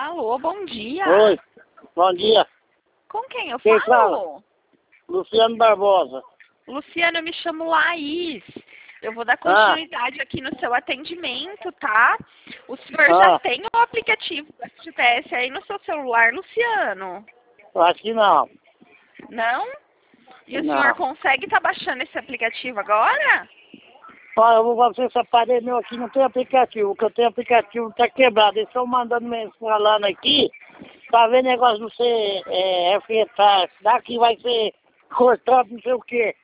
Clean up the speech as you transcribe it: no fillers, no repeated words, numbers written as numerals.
Alô, bom dia. Oi, bom dia. Com quem eu Quem falo? Luciano Barbosa. Luciano, eu me chamo Laís. Eu vou dar continuidade aqui no seu atendimento, tá? O senhor já tem o aplicativo do STS aí no seu celular, Luciano? Acho que não. Não? E o Não. senhor consegue estar baixando esse aplicativo agora? Olha, eu vou fazer esse aparelho meu aqui, não tem aplicativo. O que eu tenho aplicativo tá quebrado. Eles estão mandando falando aqui, pra ver negócio não ser afetado. Daqui vai ser cortado, não sei o quê.